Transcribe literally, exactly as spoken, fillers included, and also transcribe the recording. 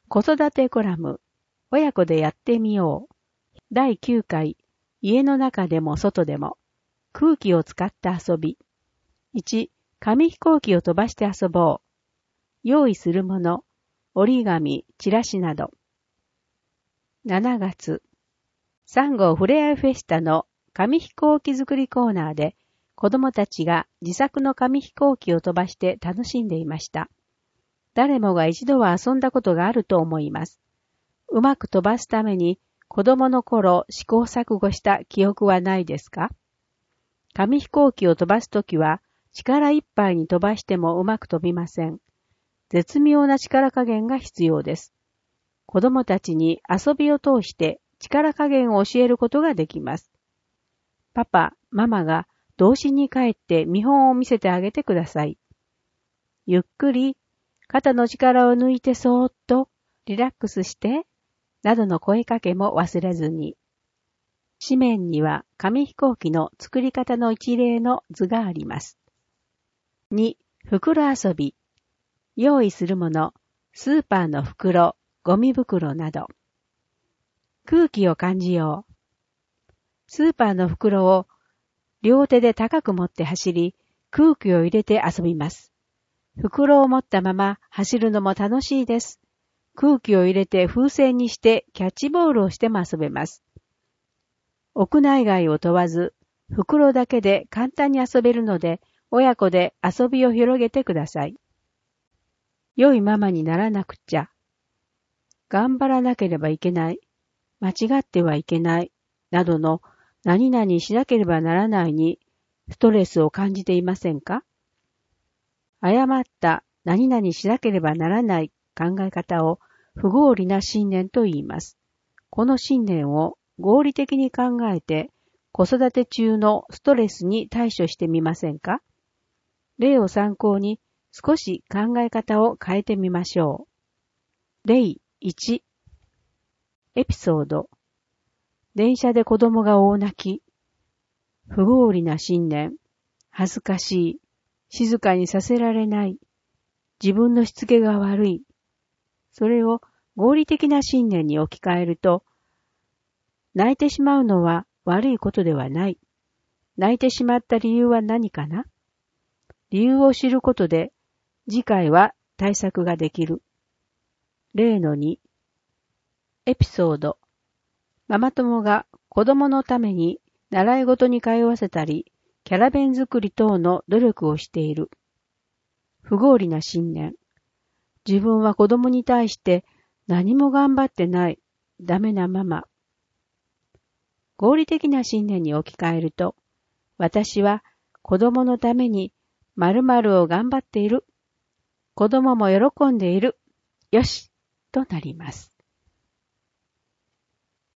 子育てコラム、親子でやってみよう。だいきゅうかい、家の中でも外でも、空気を使って遊び。いち、紙飛行機を飛ばして遊ぼう。用意するもの、折り紙、チラシなど。しちがつ、サンゴフレアフェスタの紙飛行機作りコーナーで、子供たちが自作の紙飛行機を飛ばして楽しんでいました。誰もが一度は遊んだことがあると思います。うまく飛ばすために子供の頃試行錯誤した記憶はないですか？紙飛行機を飛ばすときは力いっぱいに飛ばしてもうまく飛びません。絶妙な力加減が必要です。子供たちに遊びを通して力加減を教えることができます。パパ、ママが童心に帰って見本を見せてあげてください。ゆっくり肩の力を抜いてそーっとリラックスして、などの声かけも忘れずに。紙面には紙飛行機の作り方の一例の図があります。に、袋遊び。用意するもの、スーパーの袋、ゴミ袋など。空気を感じよう。スーパーの袋を両手で高く持って走り、空気を入れて遊びます。袋を持ったまま走るのも楽しいです。空気を入れて風船にしてキャッチボールをしても遊べます。屋内外を問わず、袋だけで簡単に遊べるので、親子で遊びを広げてください。良いママにならなくちゃ。頑張らなければいけない。間違ってはいけない。などの何々しなければならないにストレスを感じていませんか？誤った何々しなければならない考え方を不合理な信念と言います。この信念を合理的に考えて子育て中のストレスに対処してみませんか？例を参考に少し考え方を変えてみましょう。例いち、エピソード。電車で子供が大泣き。不合理な信念。恥ずかしい。静かにさせられない。自分のしつけが悪い。それを合理的な信念に置き換えると、泣いてしまうのは悪いことではない。泣いてしまった理由は何かな？理由を知ることで、次回は対策ができる。例のに、エピソード。ママ友が子供のために習い事に通わせたり、キャラ弁作り等の努力をしている。不合理な信念。自分は子供に対して何も頑張ってない。ダメなママ。合理的な信念に置き換えると、私は子供のために〇〇を頑張っている。子供も喜んでいる。よし、となります。